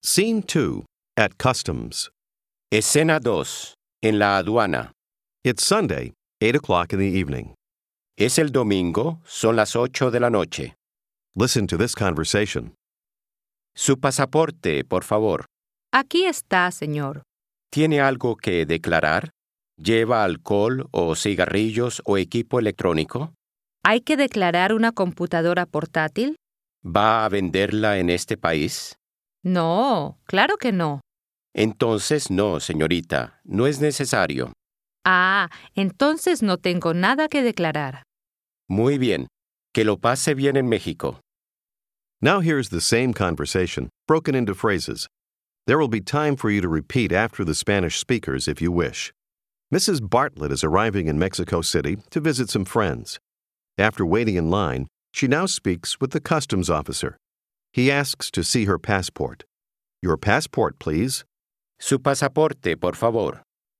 Scene 2. At Customs. Escena 2. En la aduana. It's Sunday, 8 o'clock in the evening. Es el domingo, son las 8 de la noche. Listen to this conversation. Su pasaporte, por favor. Aquí está, señor. ¿Tiene algo que declarar? ¿Lleva alcohol o cigarrillos o equipo electrónico? ¿Hay que declarar una computadora portátil? ¿Va a venderla en este país? No, claro que no. Entonces no, señorita, no es necesario. Ah, entonces no tengo nada que declarar. Muy bien. Que lo pase bien en México. Now here's the same conversation, broken into phrases. There will be time for you to repeat after the Spanish speakers if you wish. Mrs. Bartlett is arriving in Mexico City to visit some friends. After waiting in line, she now speaks with the customs officer. He asks to see her passport. Your passport, please. Su pasaporte, por favor.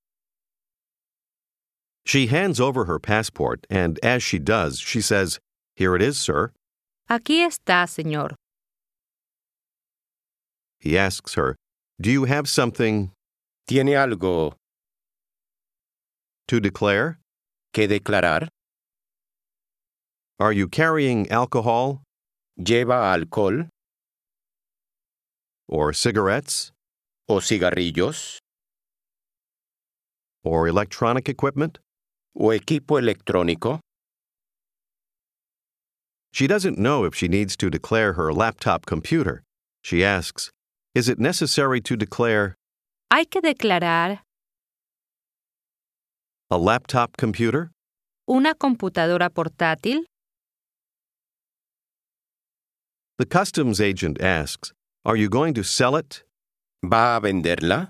She hands over her passport, and as she does, she says, "Here it is, sir." Aquí está, señor. He asks her, "Do you have something ¿Tiene algo to declare? que declarar? Are you carrying alcohol ¿Lleva alcohol or cigarettes o cigarrillos or electronic equipment?" o equipo electrónico? She doesn't know if she needs to declare her laptop computer. She asks, "Is it necessary to declare ¿Hay que declarar a laptop computer?" una computadora portátil? The customs agent asks, "Are you going to sell it ¿Va a venderla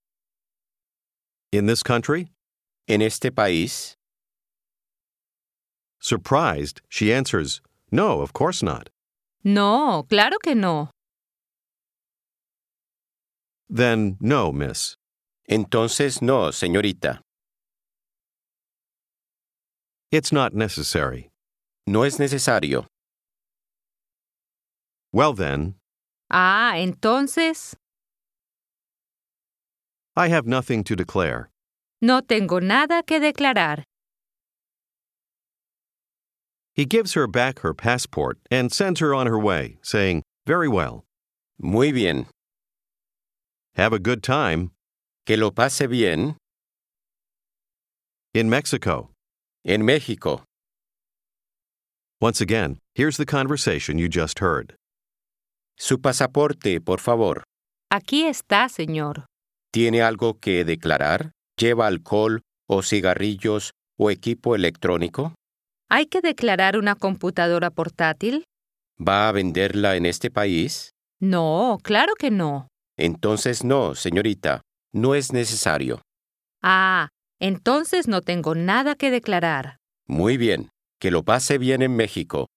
in this country?" en este país? Surprised, she answers, "No, of course not." No, claro que no. Then, no, miss. Entonces no, señorita. It's not necessary. No es necesario. Well then, Ah, entonces I have nothing to declare. no tengo nada que declarar. He gives her back her passport and sends her on her way, saying, "Very well. Muy bien. Have a good time Que lo pase bien in Mexico." en México. Once again, here's the conversation you just heard. Su pasaporte, por favor. Aquí está, señor. ¿Tiene algo que declarar? ¿Lleva alcohol o cigarrillos o equipo electrónico? ¿Hay que declarar una computadora portátil? ¿Va a venderla en este país? No, claro que no. Entonces no, señorita. No es necesario. Ah, entonces no tengo nada que declarar. Muy bien. Que lo pase bien en México.